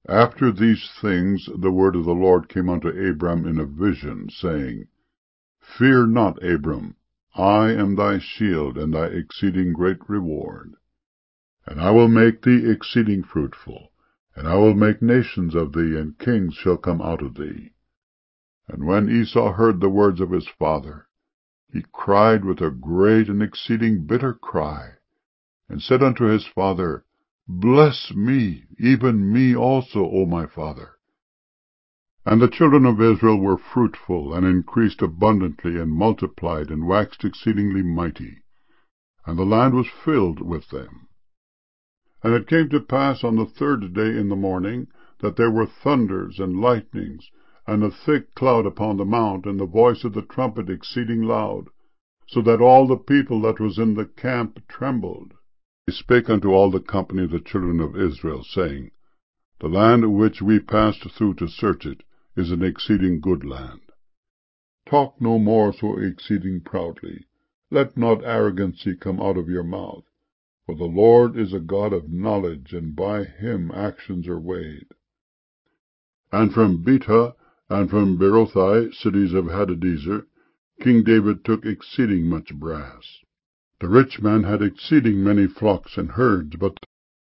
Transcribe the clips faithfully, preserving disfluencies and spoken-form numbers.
After these things the word of the Lord came unto Abram in a vision, saying, Fear not, Abram, I am thy shield, and thy exceeding great reward. And I will make thee exceeding fruitful, and I will make nations of thee, and kings shall come out of thee. And when Esau heard the words of his father, he cried with a great and exceeding bitter cry, and said unto his father, Bless me, even me also, O my father. And the children of Israel were fruitful, and increased abundantly, and multiplied, and waxed exceedingly mighty, and the land was filled with them. And it came to pass on the third day in the morning, that there were thunders and lightnings, and a thick cloud upon the mount, and the voice of the trumpet exceeding loud, so that all the people that was in the camp trembled. He spake unto all the company of the children of Israel, saying, The land which we passed through to search it is an exceeding good land. Talk no more so exceeding proudly. Let not arrogancy come out of your mouth. For the Lord is a God of knowledge, and by him actions are weighed. And from Betah and from Berothai, cities of Hadadezer, King David took exceeding much brass. The rich man had exceeding many flocks and herds, but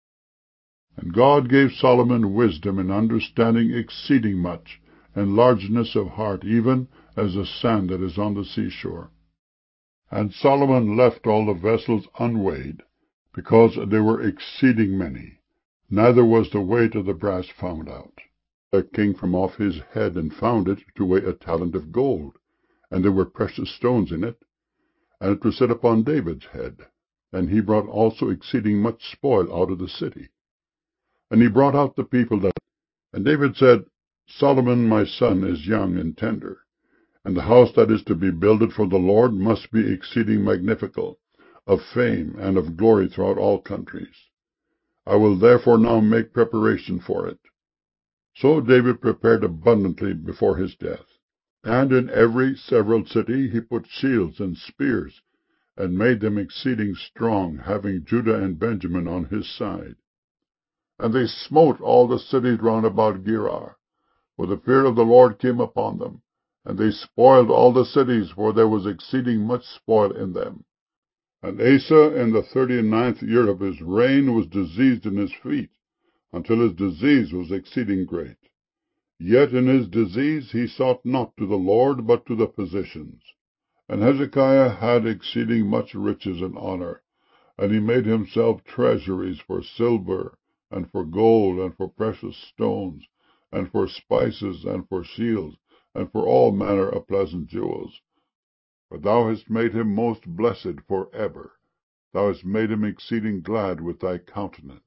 and God gave Solomon wisdom and understanding exceeding much, and largeness of heart, even as the sand that is on the seashore. And Solomon left all the vessels unweighed, because they were exceeding many, neither was the weight of the brass found out. The king from off his head, and found it to weigh a talent of gold, and there were precious stones in it, and it was set upon David's head. And he brought also exceeding much spoil out of the city. And he brought out the people that... And David said, Solomon my son is young and tender, and the house that is to be builded for the Lord must be exceeding magnificent, of fame and of glory throughout all countries. I will therefore now make preparation for it. So David prepared abundantly before his death. And in every several city he put shields and spears, and made them exceeding strong, having Judah and Benjamin on his side. And they smote all the cities round about Gerar, for the fear of the Lord came upon them. And they spoiled all the cities, for there was exceeding much spoil in them. And Asa in the thirty and ninth year of his reign was diseased in his feet, until his disease was exceeding great. Yet in his disease he sought not to the Lord, but to the physicians. And Hezekiah had exceeding much riches and honor, and he made himself treasuries for silver, and for gold, and for precious stones, and for spices, and for shields, and for all manner of pleasant jewels. For thou hast made him most blessed for ever. Thou hast made him exceeding glad with thy countenance.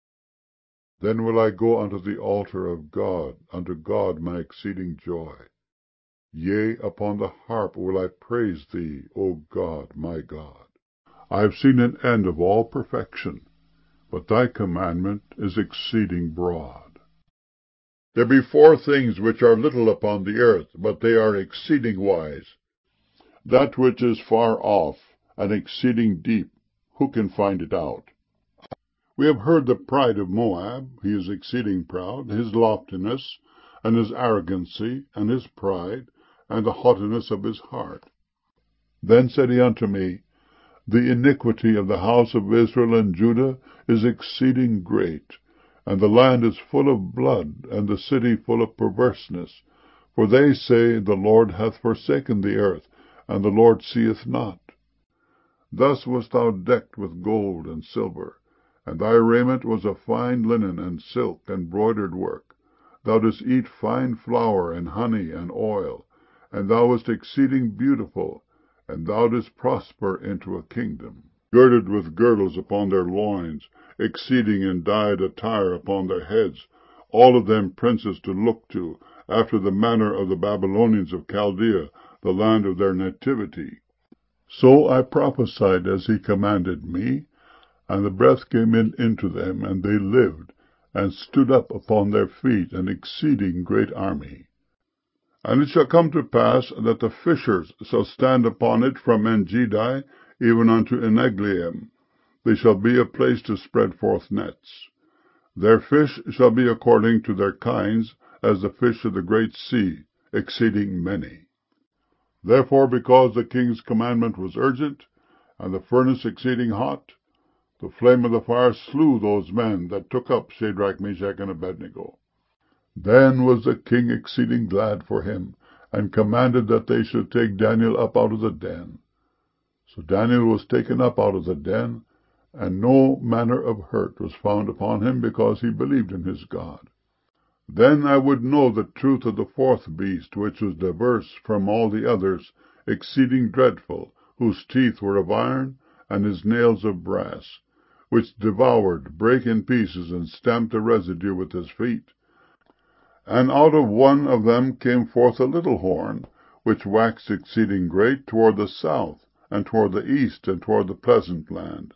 Then will I go unto the altar of God, unto God my exceeding joy. Yea, upon the harp will I praise thee, O God, my God. I have seen an end of all perfection, but thy commandment is exceeding broad. There be four things which are little upon the earth, but they are exceeding wise. That which is far off, and exceeding deep, who can find it out? We have heard the pride of Moab. He is exceeding proud, his loftiness, and his arrogancy, and his pride, and the haughtiness of his heart. Then said he unto me, The iniquity of the house of Israel and Judah is exceeding great, and the land is full of blood, and the city full of perverseness. For they say, The Lord hath forsaken the earth, and the Lord seeth not. Thus wast thou decked with gold and silver, and thy raiment was of fine linen and silk and broidered work. Thou didst eat fine flour and honey and oil, and thou wast exceeding beautiful, and thou didst prosper into a kingdom. Girded with girdles upon their loins, exceeding in dyed attire upon their heads, all of them princes to look to, after the manner of the Babylonians of Chaldea, the land of their nativity. So I prophesied as he commanded me, and the breath came in into them, and they lived, and stood up upon their feet, an exceeding great army. And it shall come to pass that the fishers shall stand upon it from En-gedi even unto En-eglaim. They shall be a place to spread forth nets. Their fish shall be according to their kinds, as the fish of the great sea, exceeding many. Therefore, because the king's commandment was urgent, and the furnace exceeding hot, the flame of the fire slew those men that took up Shadrach, Meshach, and Abednego. Then was the king exceeding glad for him, and commanded that they should take Daniel up out of the den. So Daniel was taken up out of the den, and no manner of hurt was found upon him, because he believed in his God. Then I would know the truth of the fourth beast, which was diverse from all the others, exceeding dreadful, whose teeth were of iron, and his nails of brass, which devoured, brake in pieces, and stamped the residue with his feet. And out of one of them came forth a little horn, which waxed exceeding great toward the south, and toward the east, and toward the pleasant land.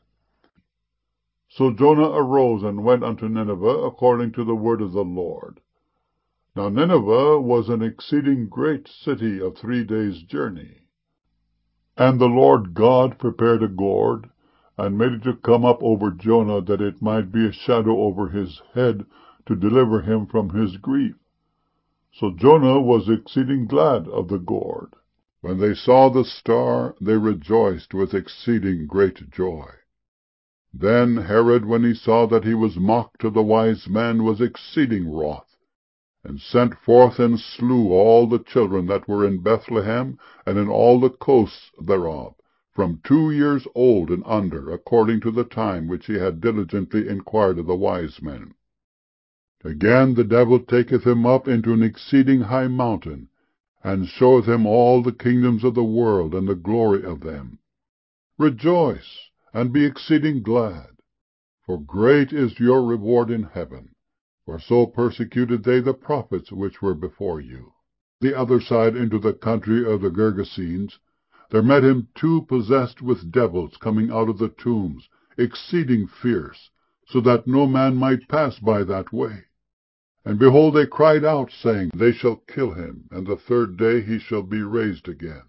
So Jonah arose and went unto Nineveh, according to the word of the Lord. Now Nineveh was an exceeding great city of three days' journey. And the Lord God prepared a gourd, and made it to come up over Jonah, that it might be a shadow over his head, to deliver him from his grief. So Jonah was exceeding glad of the gourd. When they saw the star, they rejoiced with exceeding great joy. Then Herod, when he saw that he was mocked of the wise men, was exceeding wroth, and sent forth and slew all the children that were in Bethlehem, and in all the coasts thereof, from two years old and under, according to the time which he had diligently inquired of the wise men. Again the devil taketh him up into an exceeding high mountain, and showeth him all the kingdoms of the world, and the glory of them. Rejoice, and be exceeding glad, for great is your reward in heaven. For so persecuted they the prophets which were before you. The other side into the country of the Gergesenes, there met him two possessed with devils, coming out of the tombs, exceeding fierce, so that no man might pass by that way. And behold, they cried out, saying, They shall kill him, and the third day he shall be raised again.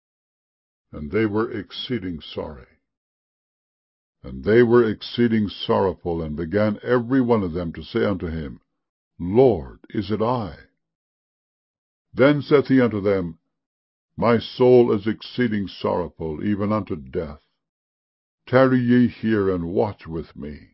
And they were exceeding sorry. And they were exceeding sorrowful, and began every one of them to say unto him, Lord, is it I? Then saith he unto them, My soul is exceeding sorrowful, even unto death. Tarry ye here, and watch with me.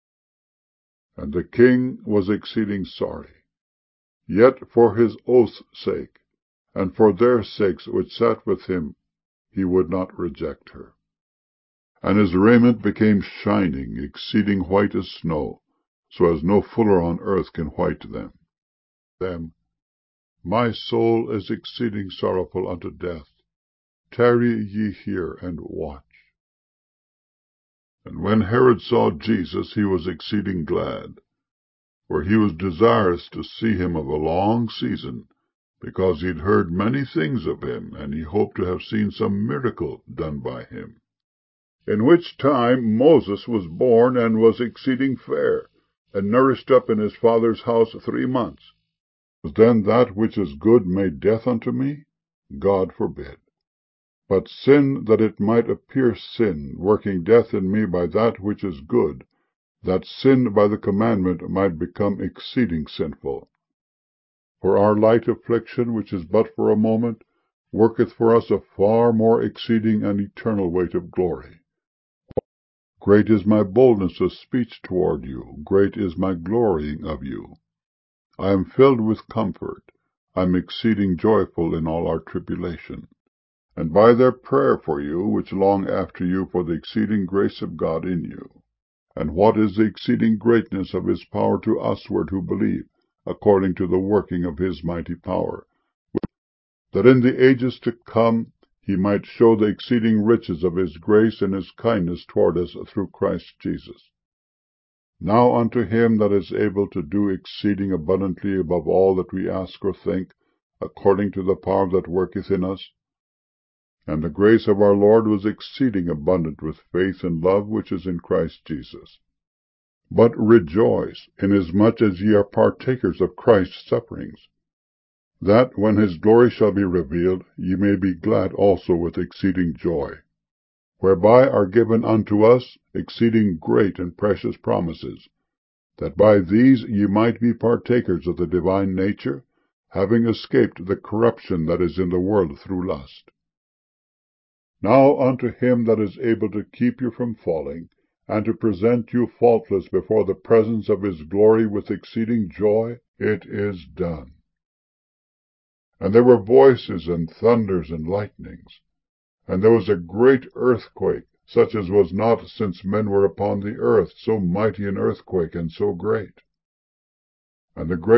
And the king was exceeding sorry, yet for his oath's sake, and for their sakes which sat with him, he would not reject her. And his raiment became shining, exceeding white as snow, so as no fuller on earth can white them. Them, My soul is exceeding sorrowful unto death. Tarry ye here, and watch. And when Herod saw Jesus, he was exceeding glad, for he was desirous to see him of a long season, because he had heard many things of him, and he hoped to have seen some miracle done by him. In which time Moses was born, and was exceeding fair, and nourished up in his father's house three months. Was then that which is good made death unto me? God forbid. But sin, that it might appear sin, working death in me by that which is good, that sin by the commandment might become exceeding sinful. For our light affliction, which is but for a moment, worketh for us a far more exceeding and eternal weight of glory. Great is my boldness of speech toward you, great is my glorying of you. I am filled with comfort, I am exceeding joyful in all our tribulation, and by their prayer for you, which long after you for the exceeding grace of God in you. And what is the exceeding greatness of his power to usward who believe, according to the working of his mighty power, that in the ages to come he might show the exceeding riches of his grace and his kindness toward us through Christ Jesus. Now unto him that is able to do exceeding abundantly above all that we ask or think, according to the power that worketh in us. And the grace of our Lord was exceeding abundant with faith and love which is in Christ Jesus. But rejoice, inasmuch as ye are partakers of Christ's sufferings, that, when his glory shall be revealed, ye may be glad also with exceeding joy, whereby are given unto us exceeding great and precious promises, that by these ye might be partakers of the divine nature, having escaped the corruption that is in the world through lust. Now unto him that is able to keep you from falling, and to present you faultless before the presence of his glory with exceeding joy, it is done. And there were voices, and thunders, and lightnings. And there was a great earthquake, such as was not since men were upon the earth, so mighty an earthquake, and so great. And the great